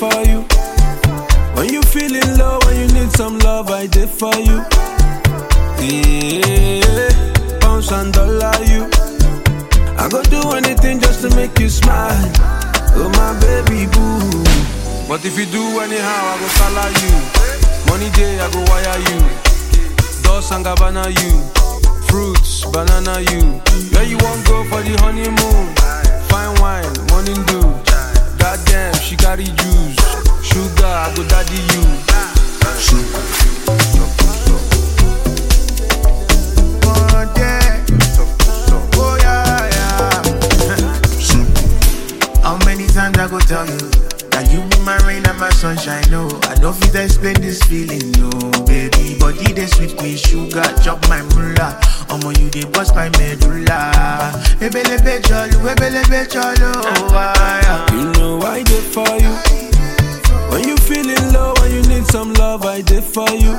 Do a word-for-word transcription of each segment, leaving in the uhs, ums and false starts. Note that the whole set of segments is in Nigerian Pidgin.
for you. When you feeling low, when you need some love, I did for you. Yeah, pounds and dollar you. I go do anything just to make you smile. Oh my baby boo. But if you do anyhow, I go color you. Money day, I go wire you. Dos and Gabbana you. Fruits, banana you. Where you won't go for the honeymoon? Fine wine, morning dew. Goddamn, she carry juice. Sugar, I go daddy you. Sugar. Oh yeah, oh yeah, yeah. How many times I go tell you that you be my rain and my sunshine? No, I don't fit to explain this feeling, no, baby. Body they sweet me, sugar, chop my mullah. Omo you dey bust my medulla. Ebelebe cholo, ebelebe cholo, oh yeah. You know I did for you. When you feeling low, when you need some love, I did for you.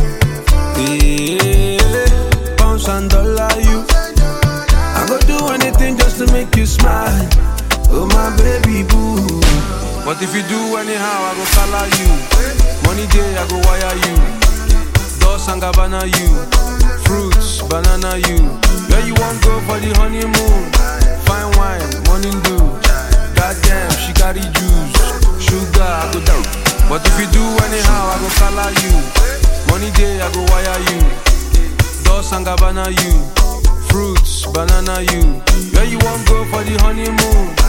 Yeah, pounds and dollar you. I go do anything just to make you smile. Oh my baby boo. But if you do anyhow, I go color you. Money day, I go wire you. Dos and Gabbana you. Fruits, banana you. Where you won't go for the honeymoon? Fine wine, morning dew. Goddamn, she carry juice. Sugar, I go down. But if you do anyhow, I go color you. Money day, I go wire you. Dos and Gabbana you. Fruits, banana you. Where you won't go for the honeymoon?